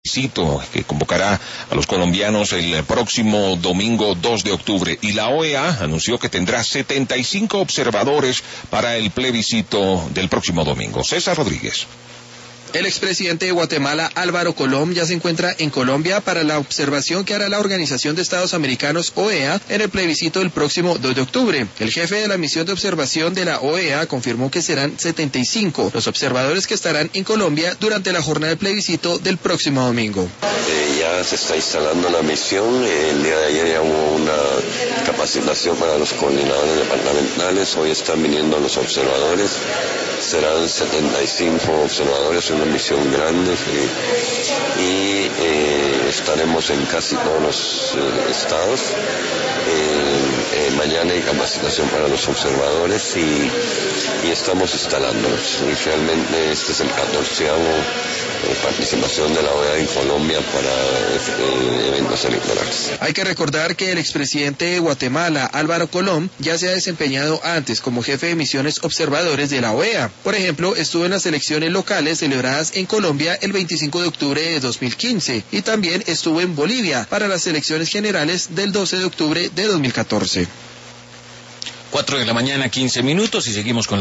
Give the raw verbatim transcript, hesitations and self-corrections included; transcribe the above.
plebiscito que convocará a los colombianos el próximo domingo dos de octubre, y la O E A anunció que tendrá setenta y cinco observadores para el plebiscito del próximo domingo. César Rodríguez. El expresidente de Guatemala, Álvaro Colom, ya se encuentra en Colombia para la observación que hará la Organización de Estados Americanos, O E A, en el plebiscito del próximo dos de octubre. El jefe de la misión de observación de la O E A confirmó que serán setenta y cinco los observadores que estarán en Colombia durante la jornada del plebiscito del próximo domingo. Eh, ya se está instalando la misión. El día de ayer ya hubo una capacitación para los coordinadores departamentales. Hoy están viniendo los observadores. Serán setenta y cinco observadores, una misión grande, y, y eh, estaremos en casi todos los eh, estados. Eh, eh, mañana hay capacitación para los observadores y, y estamos instalándolos. Y realmente este es el catorceavo eh, participación de la O E A en Colombia para eh, eventos electorales. Hay que recordar que el expresidente de Guatemala, Álvaro Colom, ya se ha desempeñado antes como jefe de misiones observadores de la O E A. Por ejemplo, estuvo en las elecciones locales celebradas en Colombia el veinticinco de octubre de dos mil quince y también estuvo en Bolivia para las elecciones generales del doce de octubre de dos mil catorce. Cuatro de la mañana, quince minutos, y seguimos con